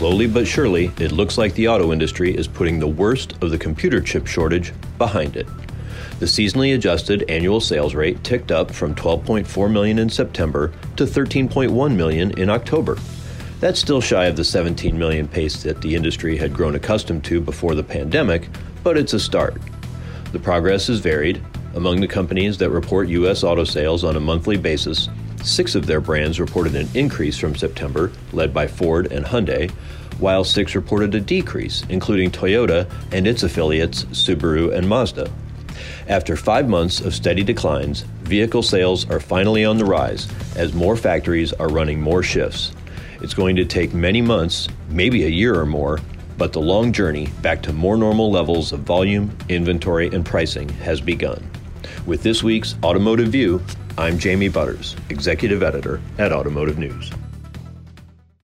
Slowly but surely, it looks like the auto industry is putting the worst of the computer chip shortage behind it. The seasonally adjusted annual sales rate ticked up from 12.4 million in September to 13.1 million in October. That's still shy of the 17 million pace that the industry had grown accustomed to before the pandemic, but it's a start. The progress is varied. Among the companies that report U.S. auto sales on a monthly basis, 6 of their brands reported an increase from September, led by Ford and Hyundai, while 6 reported a decrease, including Toyota and its affiliates Subaru and Mazda. After 5 months of steady declines, vehicle sales are finally on the rise as more factories are running more shifts. It's going to take many months, maybe a year or more, but the long journey back to more normal levels of volume, inventory, and pricing has begun. With this week's Automotive View, I'm Jamie Butters, Executive Editor at Automotive News.